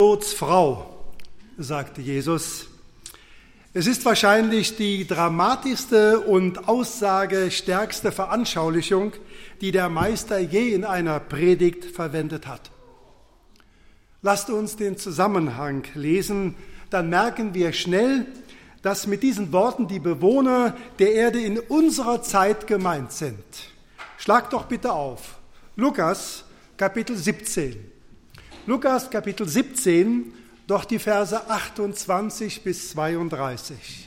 Lots Frau, sagte Jesus. Es ist wahrscheinlich die dramatischste und aussagestärkste Veranschaulichung, die der Meister je in einer Predigt verwendet hat. Lasst uns den Zusammenhang lesen, dann merken wir schnell, dass mit diesen Worten die Bewohner der Erde in unserer Zeit gemeint sind. Schlagt doch bitte auf. Lukas, Kapitel 17. Lukas, Kapitel 17, doch die Verse 28 bis 32.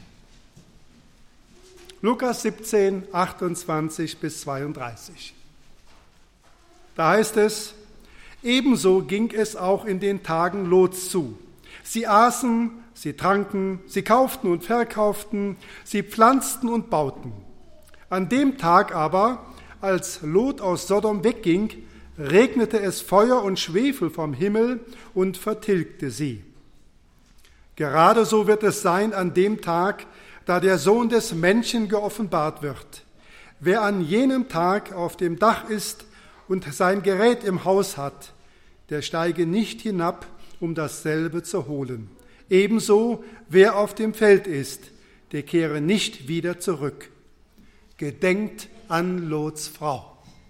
Lukas 17, 28 bis 32. Da heißt es, ebenso ging es auch in den Tagen Lots zu. Sie aßen, sie tranken, sie kauften und verkauften, sie pflanzten und bauten. An dem Tag aber, als Lot aus Sodom wegging, regnete es Feuer und Schwefel vom Himmel und vertilgte sie. Gerade so wird es sein an dem Tag, da der Sohn des Menschen geoffenbart wird. Wer an jenem Tag auf dem Dach ist und sein Gerät im Haus hat, der steige nicht hinab, um dasselbe zu holen. Ebenso, wer auf dem Feld ist, der kehre nicht wieder zurück. Gedenkt an Lots Frau.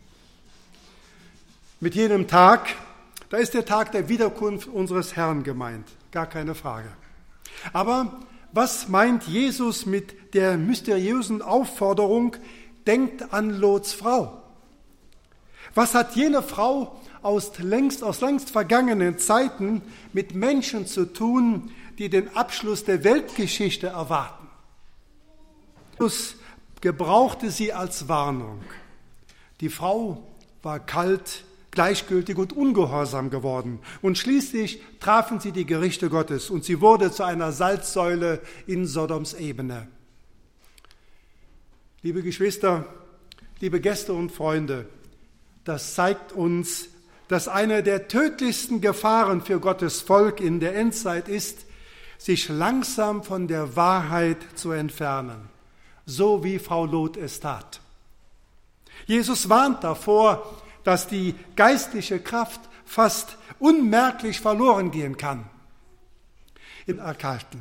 Mit jenem Tag, da ist der Tag der Wiederkunft unseres Herrn gemeint, gar keine Frage. Aber was meint Jesus mit der mysteriösen Aufforderung, denkt an Lots Frau? Was hat jene Frau aus längst vergangenen Zeiten mit Menschen zu tun, die den Abschluss der Weltgeschichte erwarten? Jesus gebrauchte sie als Warnung. Die Frau war kalt, gleichgültig und ungehorsam geworden. Und schließlich trafen sie die Gerichte Gottes und sie wurde zu einer Salzsäule in Sodoms Ebene. Liebe Geschwister, liebe Gäste und Freunde, das zeigt uns, dass eine der tödlichsten Gefahren für Gottes Volk in der Endzeit ist, sich langsam von der Wahrheit zu entfernen, so wie Frau Lot es tat. Jesus warnt davor, dass die geistliche Kraft fast unmerklich verloren gehen kann. Im Erkalten.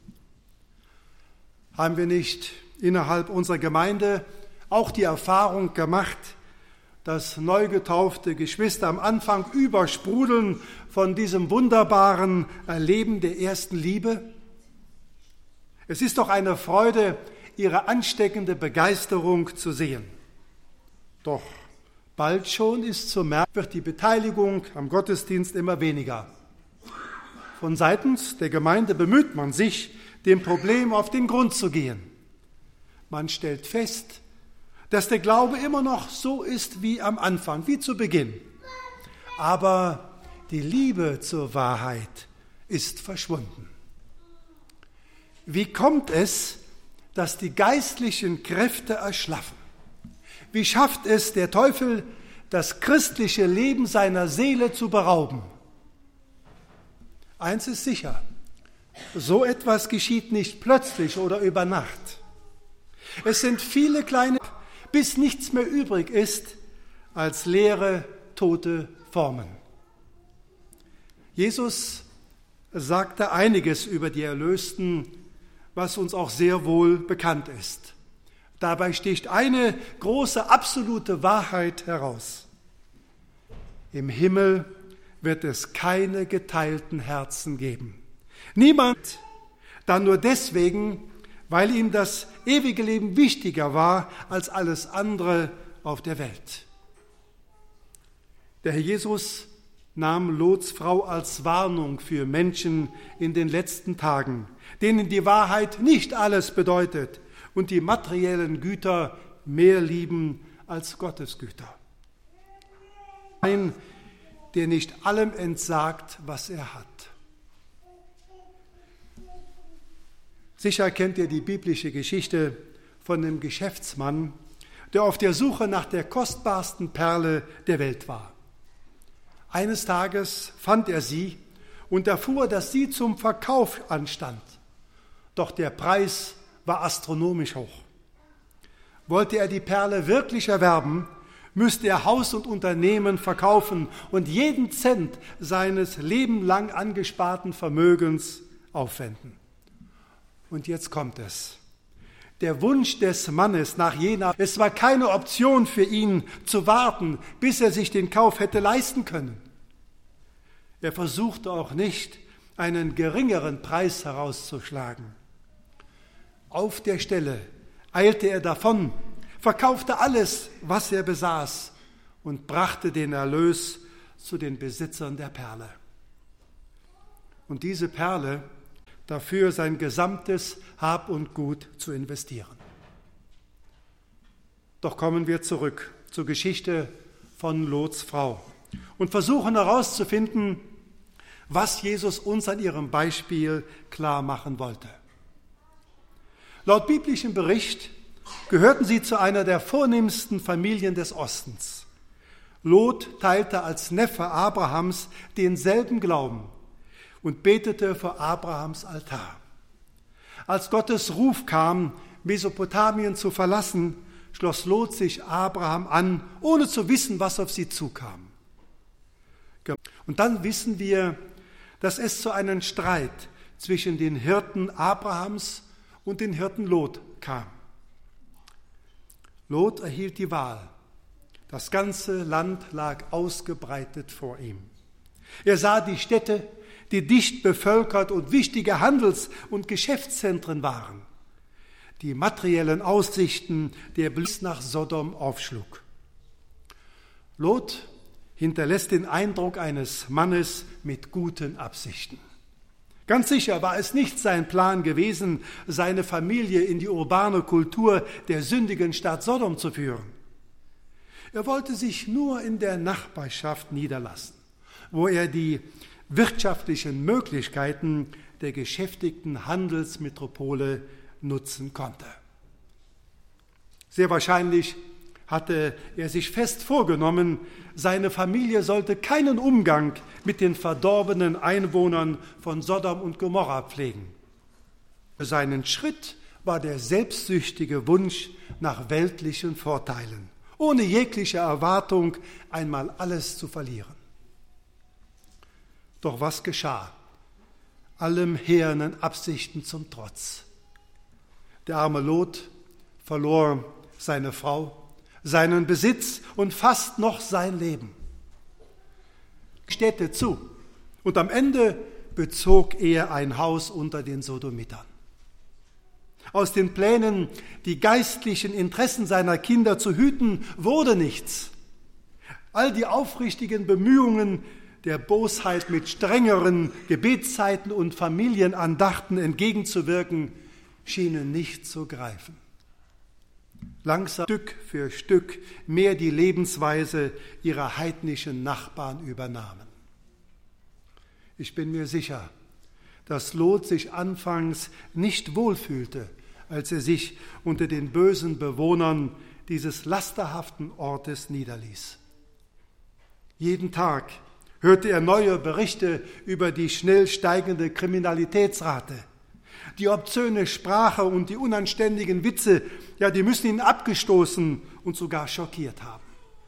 Haben wir nicht innerhalb unserer Gemeinde auch die Erfahrung gemacht, dass neu getaufte Geschwister am Anfang übersprudeln von diesem wunderbaren Erleben der ersten Liebe? Es ist doch eine Freude, ihre ansteckende Begeisterung zu sehen. Doch bald schon ist zu merken, wird die Beteiligung am Gottesdienst immer weniger. Von seitens der Gemeinde bemüht man sich, dem Problem auf den Grund zu gehen. Man stellt fest, dass der Glaube immer noch so ist wie am Anfang, wie zu Beginn. Aber die Liebe zur Wahrheit ist verschwunden. Wie kommt es, dass die geistlichen Kräfte erschlaffen? Wie schafft es der Teufel, das christliche Leben seiner Seele zu berauben? Eins ist sicher, so etwas geschieht nicht plötzlich oder über Nacht. Es sind viele kleine, bis nichts mehr übrig ist als leere, tote Formen. Jesus sagte einiges über die Erlösten, was uns auch sehr wohl bekannt ist. Dabei sticht eine große, absolute Wahrheit heraus. Im Himmel wird es keine geteilten Herzen geben. Niemand, dann nur deswegen, weil ihm das ewige Leben wichtiger war als alles andere auf der Welt. Der Herr Jesus nahm Lots Frau als Warnung für Menschen in den letzten Tagen, denen die Wahrheit nicht alles bedeutet und die materiellen Güter mehr lieben als Gottes Güter. Ein, der nicht allem entsagt, was er hat. Sicher kennt ihr die biblische Geschichte von einem Geschäftsmann, der auf der Suche nach der kostbarsten Perle der Welt war. Eines Tages fand er sie und erfuhr, dass sie zum Verkauf anstand. Doch der Preis war astronomisch hoch. Wollte er die Perle wirklich erwerben, müsste er Haus und Unternehmen verkaufen und jeden Cent seines lebenlang angesparten Vermögens aufwenden. Und jetzt kommt es. Der Wunsch des Mannes nach jener, es war keine Option für ihn zu warten, bis er sich den Kauf hätte leisten können. Er versuchte auch nicht, einen geringeren Preis herauszuschlagen. Auf der Stelle eilte er davon, verkaufte alles, was er besaß und brachte den Erlös zu den Besitzern der Perle. Und diese Perle dafür sein gesamtes Hab und Gut zu investieren. Doch kommen wir zurück zur Geschichte von Lots Frau und versuchen herauszufinden, was Jesus uns an ihrem Beispiel klar machen wollte. Laut biblischem Bericht gehörten sie zu einer der vornehmsten Familien des Ostens. Lot teilte als Neffe Abrahams denselben Glauben und betete vor Abrahams Altar. Als Gottes Ruf kam, Mesopotamien zu verlassen, schloss Lot sich Abraham an, ohne zu wissen, was auf sie zukam. Und dann wissen wir, dass es zu einem Streit zwischen den Hirten Abrahams und den Hirten Lot kam. Lot erhielt die Wahl. Das ganze Land lag ausgebreitet vor ihm. Er sah die Städte, die dicht bevölkert und wichtige Handels- und Geschäftszentren waren. Die materiellen Aussichten, der Blick nach Sodom aufschlug. Lot hinterlässt den Eindruck eines Mannes mit guten Absichten. Ganz sicher war es nicht sein Plan gewesen, seine Familie in die urbane Kultur der sündigen Stadt Sodom zu führen. Er wollte sich nur in der Nachbarschaft niederlassen, wo er die wirtschaftlichen Möglichkeiten der geschäftigten Handelsmetropole nutzen konnte. Sehr wahrscheinlich hatte er sich fest vorgenommen, seine Familie sollte keinen Umgang mit den verdorbenen Einwohnern von Sodom und Gomorra pflegen. Für seinen Schritt war der selbstsüchtige Wunsch nach weltlichen Vorteilen, ohne jegliche Erwartung, einmal alles zu verlieren. Doch was geschah? Allem hehren Absichten zum Trotz. Der arme Lot verlor seine Frau, seinen Besitz und fast noch sein Leben. Städte zu und am Ende bezog er ein Haus unter den Sodomitern. Aus den Plänen, die geistlichen Interessen seiner Kinder zu hüten, wurde nichts. All die aufrichtigen Bemühungen, der Bosheit mit strengeren Gebetszeiten und Familienandachten entgegenzuwirken, schienen nicht zu greifen. Langsam, Stück für Stück, mehr die Lebensweise ihrer heidnischen Nachbarn übernahmen. Ich bin mir sicher, dass Lot sich anfangs nicht wohlfühlte, als er sich unter den bösen Bewohnern dieses lasterhaften Ortes niederließ. Jeden Tag hörte er neue Berichte über die schnell steigende Kriminalitätsrate. Die obszöne Sprache und die unanständigen Witze, die müssen ihn abgestoßen und sogar schockiert haben.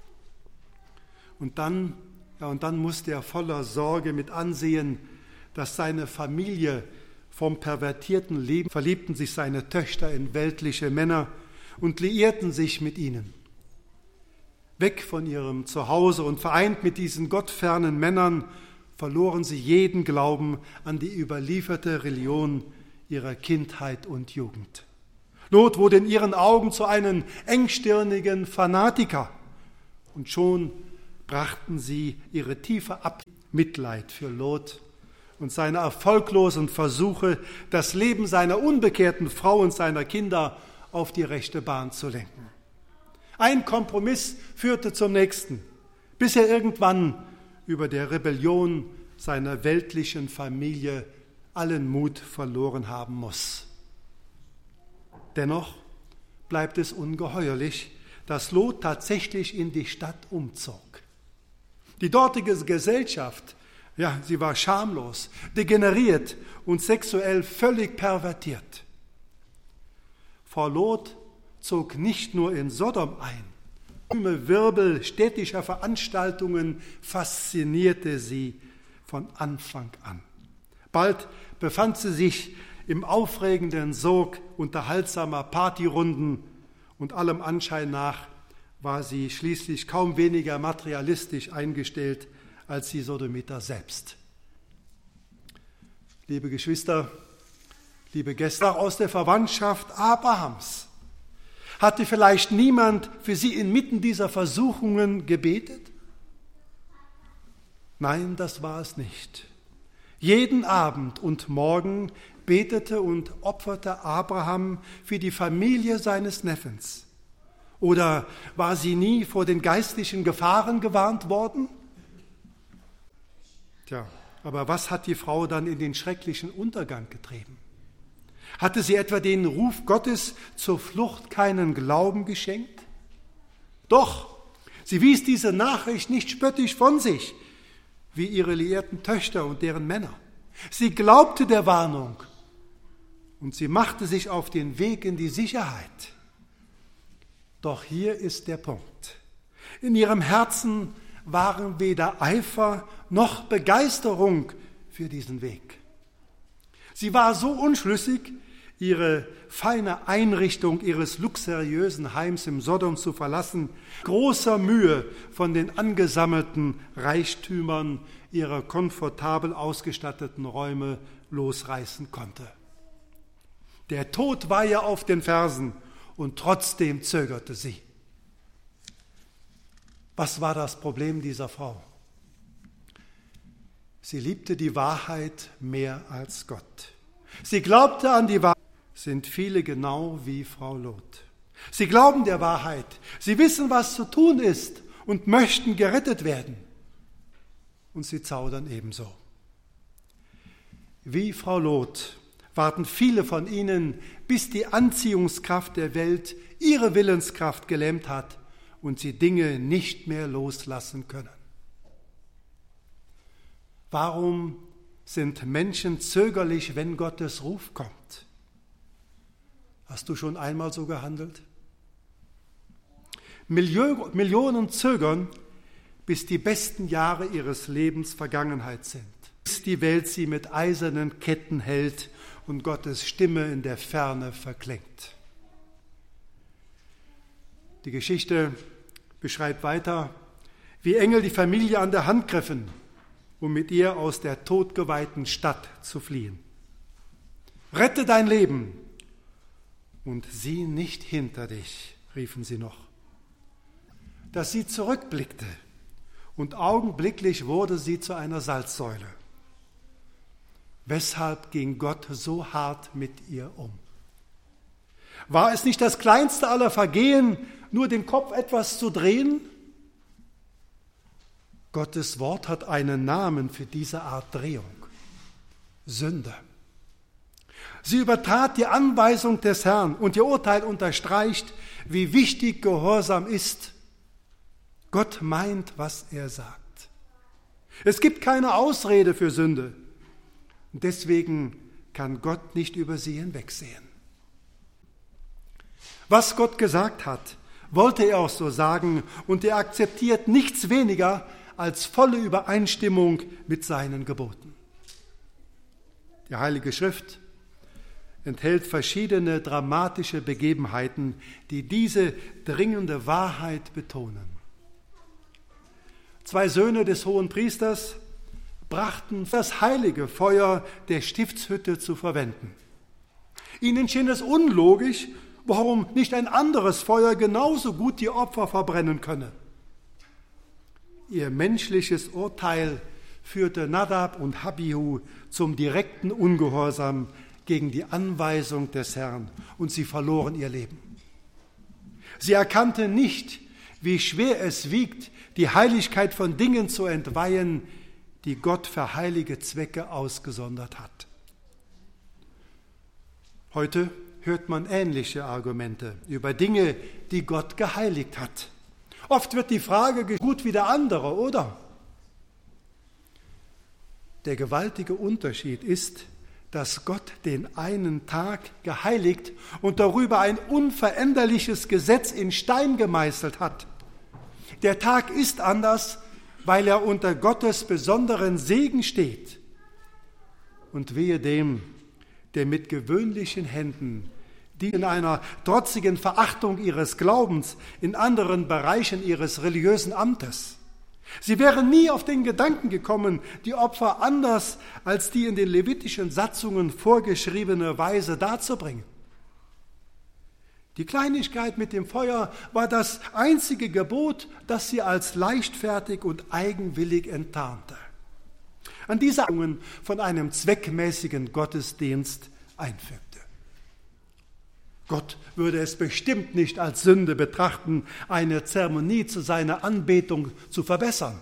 Und dann musste er voller Sorge mit ansehen, dass seine Familie vom pervertierten Leben verliebten sich seine Töchter in weltliche Männer und liierten sich mit ihnen. Weg von ihrem Zuhause und vereint mit diesen gottfernen Männern verloren sie jeden Glauben an die überlieferte Religion ihrer Kindheit und Jugend. Lot wurde in ihren Augen zu einem engstirnigen Fanatiker und schon brachten sie ihre tiefe Mitleid für Lot und seine erfolglosen Versuche, das Leben seiner unbekehrten Frau und seiner Kinder auf die rechte Bahn zu lenken. Ein Kompromiss führte zum nächsten, bis er irgendwann über der Rebellion seiner weltlichen Familie allen Mut verloren haben muss. Dennoch bleibt es ungeheuerlich, dass Lot tatsächlich in die Stadt umzog. Die dortige Gesellschaft, sie war schamlos, degeneriert und sexuell völlig pervertiert. Frau Lot zog nicht nur in Sodom ein, Wirbel städtischer Veranstaltungen faszinierte sie von Anfang an. Bald befand sie sich im aufregenden Sog unterhaltsamer Partyrunden und allem Anschein nach war sie schließlich kaum weniger materialistisch eingestellt als die Sodomiter selbst. Liebe Geschwister, liebe Gäste aus der Verwandtschaft Abrahams, hatte vielleicht niemand für sie inmitten dieser Versuchungen gebetet? Nein, das war es nicht. Jeden Abend und Morgen betete und opferte Abraham für die Familie seines Neffens. Oder war sie nie vor den geistlichen Gefahren gewarnt worden? Tja, aber was hat die Frau dann in den schrecklichen Untergang getrieben? Hatte sie etwa den Ruf Gottes zur Flucht keinen Glauben geschenkt? Doch, sie wies diese Nachricht nicht spöttisch von sich, wie ihre liierten Töchter und deren Männer. Sie glaubte der Warnung und sie machte sich auf den Weg in die Sicherheit. Doch hier ist der Punkt. In ihrem Herzen waren weder Eifer noch Begeisterung für diesen Weg. Sie war so unschlüssig, ihre feine Einrichtung ihres luxuriösen Heims im Sodom zu verlassen, großer Mühe von den angesammelten Reichtümern ihrer komfortabel ausgestatteten Räume losreißen konnte. Der Tod war ihr auf den Fersen und trotzdem zögerte sie. Was war das Problem dieser Frau? Sie liebte die Wahrheit mehr als Gott. Sie glaubte an die Wahrheit. Sind viele genau wie Frau Lot. Sie glauben der Wahrheit. Sie wissen, was zu tun ist und möchten gerettet werden. Und sie zaudern ebenso. Wie Frau Lot warten viele von ihnen, bis die Anziehungskraft der Welt ihre Willenskraft gelähmt hat und sie Dinge nicht mehr loslassen können. Warum sind Menschen zögerlich, wenn Gottes Ruf kommt? Hast du schon einmal so gehandelt? Millionen zögern, bis die besten Jahre ihres Lebens Vergangenheit sind, bis die Welt sie mit eisernen Ketten hält und Gottes Stimme in der Ferne verklingt. Die Geschichte beschreibt weiter, wie Engel die Familie an der Hand griffen, um mit ihr aus der todgeweihten Stadt zu fliehen. Rette dein Leben und sieh nicht hinter dich, riefen sie noch. Dass sie zurückblickte und augenblicklich wurde sie zu einer Salzsäule. Weshalb ging Gott so hart mit ihr um? War es nicht das kleinste aller Vergehen, nur den Kopf etwas zu drehen? Gottes Wort hat einen Namen für diese Art Drehung: Sünde. Sie übertrat die Anweisung des Herrn und ihr Urteil unterstreicht, wie wichtig Gehorsam ist. Gott meint, was er sagt. Es gibt keine Ausrede für Sünde. Und deswegen kann Gott nicht über sie hinwegsehen. Was Gott gesagt hat, wollte er auch so sagen, und er akzeptiert nichts weniger als volle Übereinstimmung mit seinen Geboten. Die Heilige Schrift enthält verschiedene dramatische Begebenheiten, die diese dringende Wahrheit betonen. 2 Söhne des Hohenpriesters brachten das heilige Feuer der Stiftshütte zu verwenden. Ihnen schien es unlogisch, warum nicht ein anderes Feuer genauso gut die Opfer verbrennen könne. Ihr menschliches Urteil führte Nadab und Abihu zum direkten Ungehorsam gegen die Anweisung des Herrn und sie verloren ihr Leben. Sie erkannten nicht, wie schwer es wiegt, die Heiligkeit von Dingen zu entweihen, die Gott für heilige Zwecke ausgesondert hat. Heute hört man ähnliche Argumente über Dinge, die Gott geheiligt hat. Oft wird die Frage gut wie der andere, oder? Der gewaltige Unterschied ist, dass Gott den einen Tag geheiligt und darüber ein unveränderliches Gesetz in Stein gemeißelt hat. Der Tag ist anders, weil er unter Gottes besonderen Segen steht. Und wehe dem, der mit gewöhnlichen Händen, die in einer trotzigen Verachtung ihres Glaubens in anderen Bereichen ihres religiösen Amtes. Sie wären nie auf den Gedanken gekommen, die Opfer anders als die in den levitischen Satzungen vorgeschriebene Weise darzubringen. Die Kleinigkeit mit dem Feuer war das einzige Gebot, das sie als leichtfertig und eigenwillig enttarnte. An diese Übungen von einem zweckmäßigen Gottesdienst einfügte. Gott würde es bestimmt nicht als Sünde betrachten, eine Zeremonie zu seiner Anbetung zu verbessern.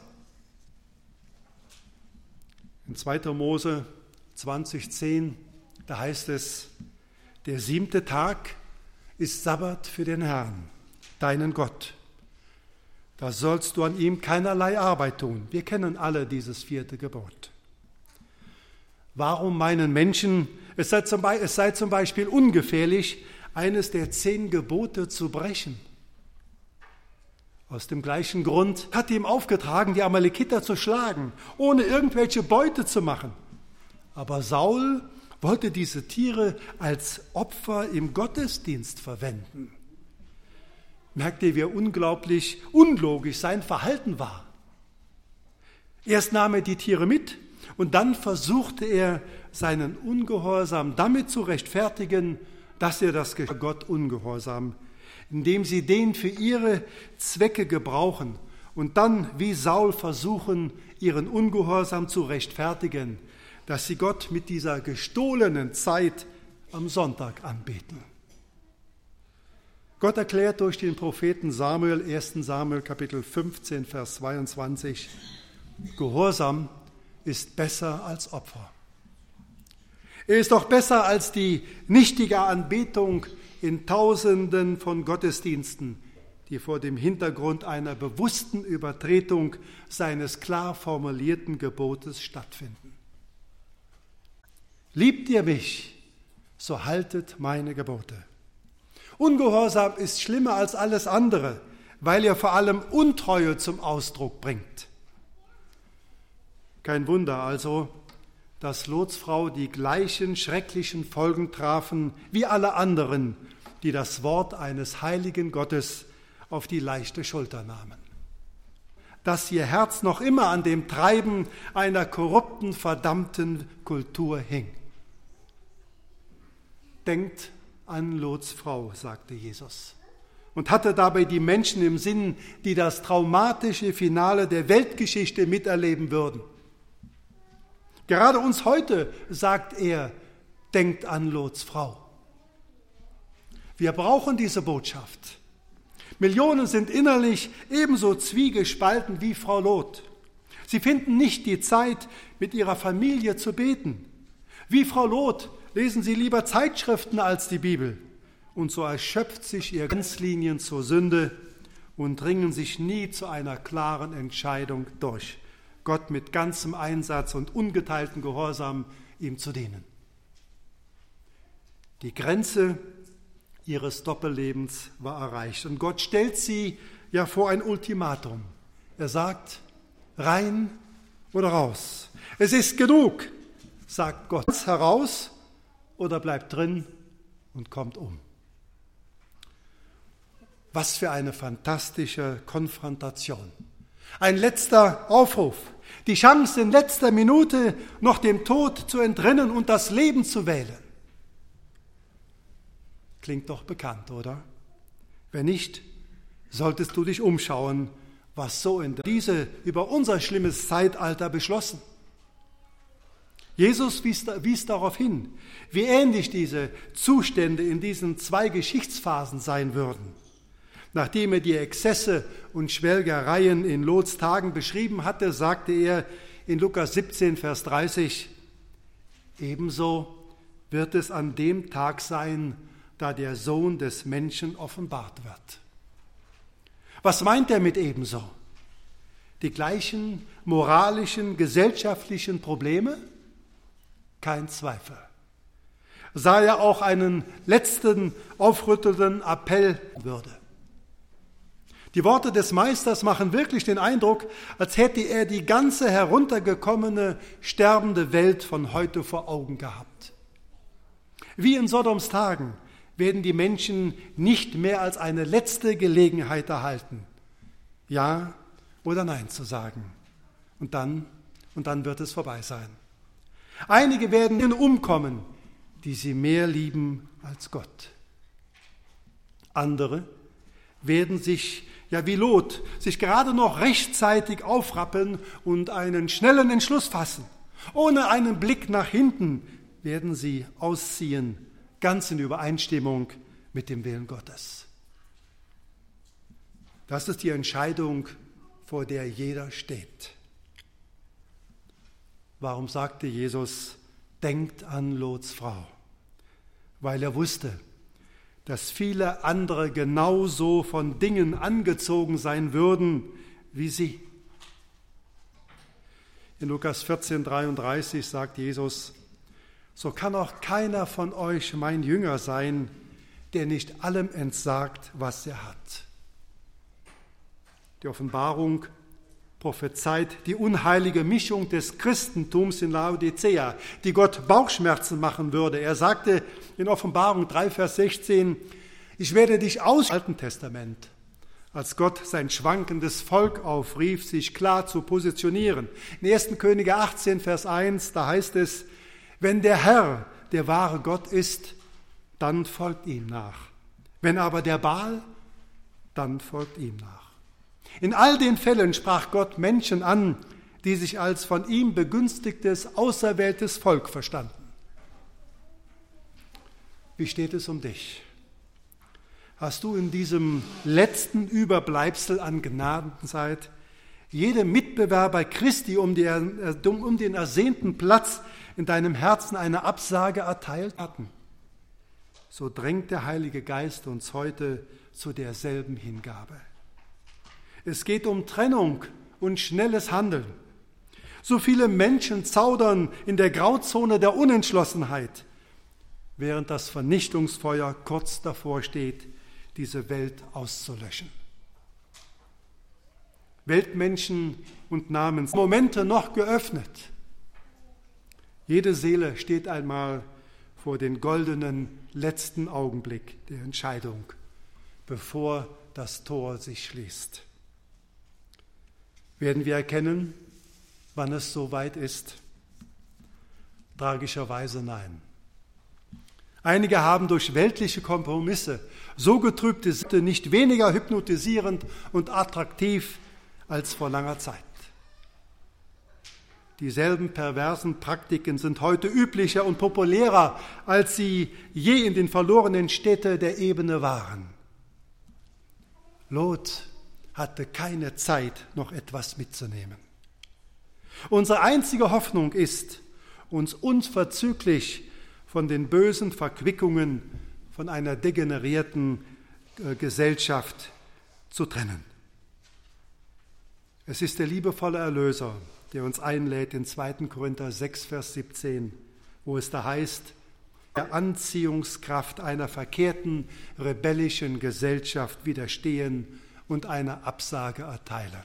In 2. Mose 20,10, da heißt es, der 7. Tag ist Sabbat für den Herrn, deinen Gott. Da sollst du an ihm keinerlei Arbeit tun. Wir kennen alle dieses 4. Gebot. Warum meinen Menschen, es sei zum Beispiel ungefährlich, eines der 10 Gebote zu brechen? Aus dem gleichen Grund hat ihm aufgetragen, die Amalekiter zu schlagen, ohne irgendwelche Beute zu machen. Aber Saul wollte diese Tiere als Opfer im Gottesdienst verwenden. Merkt ihr, wie unglaublich unlogisch sein Verhalten war? Erst nahm er die Tiere mit und dann versuchte er, seinen Ungehorsam damit zu rechtfertigen, dass er das Gott ungehorsam, indem sie den für ihre Zwecke gebrauchen und dann wie Saul versuchen, ihren Ungehorsam zu rechtfertigen, dass sie Gott mit dieser gestohlenen Zeit am Sonntag anbeten. Gott erklärt durch den Propheten Samuel, 1. Samuel, Kapitel 15, Vers 22, Gehorsam ist besser als Opfer. Er ist auch besser als die nichtige Anbetung in Tausenden von Gottesdiensten, die vor dem Hintergrund einer bewussten Übertretung seines klar formulierten Gebotes stattfinden. Liebt ihr mich, so haltet meine Gebote. Ungehorsam ist schlimmer als alles andere, weil er vor allem Untreue zum Ausdruck bringt. Kein Wunder also, dass Lots Frau die gleichen schrecklichen Folgen trafen wie alle anderen, die das Wort eines heiligen Gottes auf die leichte Schulter nahmen. Dass ihr Herz noch immer an dem Treiben einer korrupten, verdammten Kultur hing. Denkt an Lots Frau, sagte Jesus, und hatte dabei die Menschen im Sinn, die das traumatische Finale der Weltgeschichte miterleben würden. Gerade uns heute sagt er, denkt an Lots Frau. Wir brauchen diese Botschaft. Millionen sind innerlich ebenso zwiegespalten wie Frau Lot. Sie finden nicht die Zeit, mit ihrer Familie zu beten. Wie Frau Lot lesen sie lieber Zeitschriften als die Bibel. Und so erschöpft sich ihre Grenzlinien zur Sünde und ringen sich nie zu einer klaren Entscheidung durch, Gott mit ganzem Einsatz und ungeteiltem Gehorsam ihm zu dienen. Die Grenze ihres Doppellebens war erreicht und Gott stellt sie ja vor ein Ultimatum. Er sagt, rein oder raus. Es ist genug, sagt Gott, heraus oder bleibt drin und kommt um. Was für eine fantastische Konfrontation. Ein letzter Aufruf, die Chance in letzter Minute noch dem Tod zu entrinnen und das Leben zu wählen. Klingt doch bekannt, oder? Wenn nicht, solltest du dich umschauen, was so in diese über unser schlimmes Zeitalter beschlossen. Jesus wies darauf hin, wie ähnlich diese Zustände in diesen 2 Geschichtsphasen sein würden. Nachdem er die Exzesse und Schwelgereien in Lots Tagen beschrieben hatte, sagte er in Lukas 17, Vers 30, ebenso wird es an dem Tag sein, da der Sohn des Menschen offenbart wird. Was meint er mit ebenso? Die gleichen moralischen, gesellschaftlichen Probleme? Kein Zweifel. Sah er auch einen letzten aufrüttelnden Appell würde. Die Worte des Meisters machen wirklich den Eindruck, als hätte er die ganze heruntergekommene, sterbende Welt von heute vor Augen gehabt. Wie in Sodoms Tagen werden die Menschen nicht mehr als eine letzte Gelegenheit erhalten, Ja oder Nein zu sagen. Und dann wird es vorbei sein. Einige werden umkommen, die sie mehr lieben als Gott. Andere werden sich, ja wie Lot, sich gerade noch rechtzeitig aufrappeln und einen schnellen Entschluss fassen. Ohne einen Blick nach hinten werden sie ausziehen, ganz in Übereinstimmung mit dem Willen Gottes. Das ist die Entscheidung, vor der jeder steht. Warum sagte Jesus, denkt an Lots Frau? Weil er wusste, dass viele andere genauso von Dingen angezogen sein würden wie sie. In Lukas 14,33 sagt Jesus, so kann auch keiner von euch mein Jünger sein, der nicht allem entsagt, was er hat. Die Offenbarung prophezeit die unheilige Mischung des Christentums in Laodicea, die Gott Bauchschmerzen machen würde. Er sagte in Offenbarung 3, Vers 16, ich werde dich aus dem Alten Testament, als Gott sein schwankendes Volk aufrief, sich klar zu positionieren. In 1. Könige 18, Vers 1, da heißt es, wenn der Herr der wahre Gott ist, dann folgt ihm nach. Wenn aber der Baal, dann folgt ihm nach. In all den Fällen sprach Gott Menschen an, die sich als von ihm begünstigtes, auserwähltes Volk verstanden. Wie steht es um dich? Hast du in diesem letzten Überbleibsel an Gnadenzeit jedem Mitbewerber Christi um den ersehnten Platz in deinem Herzen eine Absage erteilt hatten? So drängt der Heilige Geist uns heute zu derselben Hingabe. Es geht um Trennung und schnelles Handeln. So viele Menschen zaudern in der Grauzone der Unentschlossenheit, während das Vernichtungsfeuer kurz davor steht, diese Welt auszulöschen. Weltmenschen und Namensmomente noch geöffnet. Jede Seele steht einmal vor den goldenen letzten Augenblick der Entscheidung, bevor das Tor sich schließt. Werden wir erkennen, wann es soweit ist? Tragischerweise nein. Einige haben durch weltliche Kompromisse so getrübte Sitte nicht weniger hypnotisierend und attraktiv als vor langer Zeit. Dieselben perversen Praktiken sind heute üblicher und populärer, als sie je in den verlorenen Städten der Ebene waren. Lot hatte keine Zeit, noch etwas mitzunehmen. Unsere einzige Hoffnung ist, uns unverzüglich von den bösen Verquickungen von einer degenerierten Gesellschaft zu trennen. Es ist der liebevolle Erlöser, der uns einlädt in 2. Korinther 6, Vers 17, wo es da heißt, der Anziehungskraft einer verkehrten, rebellischen Gesellschaft widerstehen und eine Absage erteilen.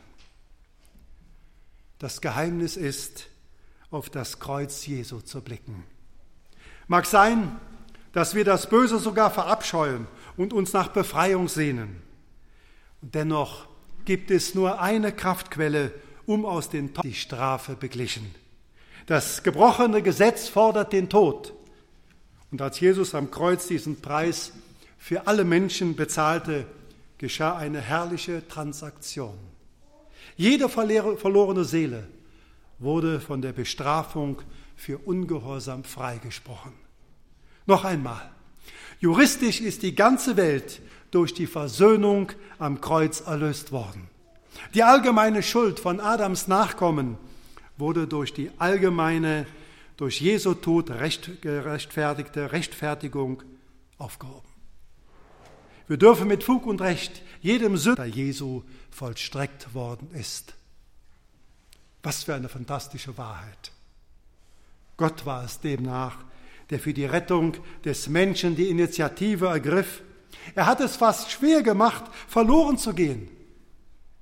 Das Geheimnis ist, auf das Kreuz Jesu zu blicken. Mag sein, dass wir das Böse sogar verabscheuen und uns nach Befreiung sehnen. Und dennoch gibt es nur eine Kraftquelle, um aus den Tod die Strafe beglichen. Das gebrochene Gesetz fordert den Tod. Und als Jesus am Kreuz diesen Preis für alle Menschen bezahlte, geschah eine herrliche Transaktion. Jede verlorene Seele wurde von der Bestrafung für Ungehorsam freigesprochen. Noch einmal, juristisch ist die ganze Welt durch die Versöhnung am Kreuz erlöst worden. Die allgemeine Schuld von Adams Nachkommen wurde durch die allgemeine, durch Jesu Tod gerechtfertigte Rechtfertigung aufgehoben. Wir dürfen mit Fug und Recht jedem Sünder Jesu vollstreckt worden ist. Was für eine fantastische Wahrheit. Gott war es demnach, der für die Rettung des Menschen die Initiative ergriff. Er hat es fast schwer gemacht, verloren zu gehen.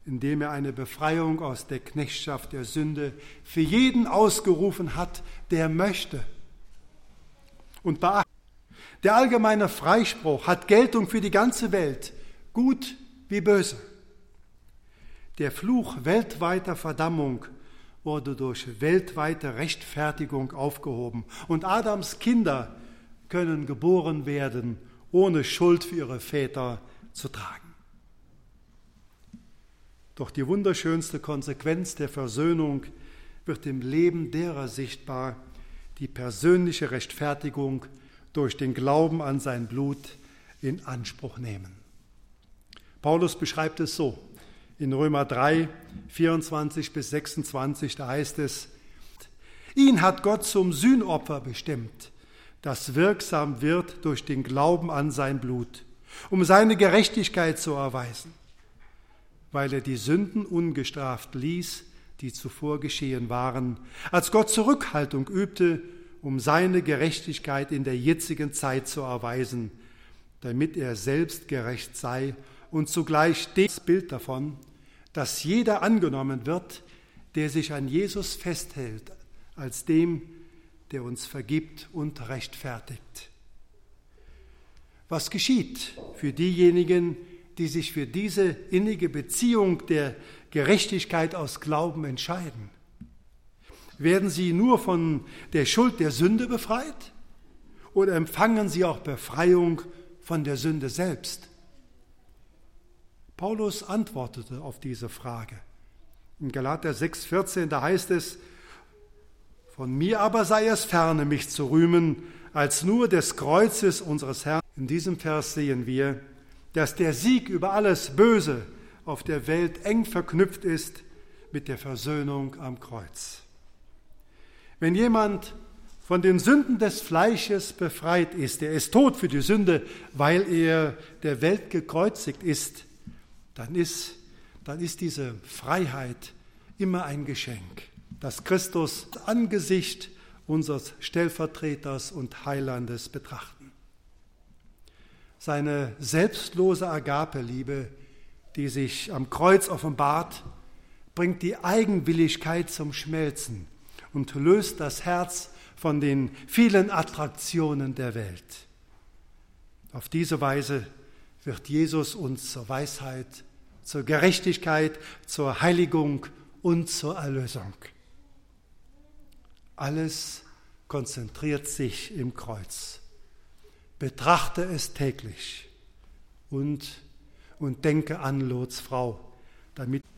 indem er eine Befreiung aus der Knechtschaft der Sünde für jeden ausgerufen hat, der möchte. Und beachtet, der allgemeine Freispruch hat Geltung für die ganze Welt, gut wie böse. Der Fluch weltweiter Verdammung wurde durch weltweite Rechtfertigung aufgehoben. Und Adams Kinder können geboren werden, ohne Schuld für ihre Väter zu tragen. Doch die wunderschönste Konsequenz der Versöhnung wird im Leben derer sichtbar, die persönliche Rechtfertigung durch den Glauben an sein Blut in Anspruch nehmen. Paulus beschreibt es so in Römer 3, 24 bis 26, da heißt es: Ihn hat Gott zum Sühnopfer bestimmt, das wirksam wird durch den Glauben an sein Blut, um seine Gerechtigkeit zu erweisen, weil er die Sünden ungestraft ließ, die zuvor geschehen waren, als Gott Zurückhaltung übte, um seine Gerechtigkeit in der jetzigen Zeit zu erweisen, damit er selbst gerecht sei und zugleich das Bild davon, dass jeder angenommen wird, der sich an Jesus festhält, als dem, der uns vergibt und rechtfertigt. Was geschieht für diejenigen, die sich für diese innige Beziehung der Gerechtigkeit aus Glauben entscheiden? Werden sie nur von der Schuld der Sünde befreit oder empfangen sie auch Befreiung von der Sünde selbst? Paulus antwortete auf diese Frage. In Galater 6,14, da heißt es: Von mir aber sei es ferne, mich zu rühmen, als nur des Kreuzes unseres Herrn. In diesem Vers sehen wir, dass der Sieg über alles Böse auf der Welt eng verknüpft ist mit der Versöhnung am Kreuz. Wenn jemand von den Sünden des Fleisches befreit ist, er ist tot für die Sünde, weil er der Welt gekreuzigt ist, dann ist diese Freiheit immer ein Geschenk, das Christus das Angesicht unseres Stellvertreters und Heilandes betrachten. Seine selbstlose Agapeliebe, die sich am Kreuz offenbart, bringt die Eigenwilligkeit zum Schmelzen und löst das Herz von den vielen Attraktionen der Welt. Auf diese Weise wird Jesus uns zur Weisheit, zur Gerechtigkeit, zur Heiligung und zur Erlösung. Alles konzentriert sich im Kreuz. Betrachte es täglich und denke an Lots Frau, damit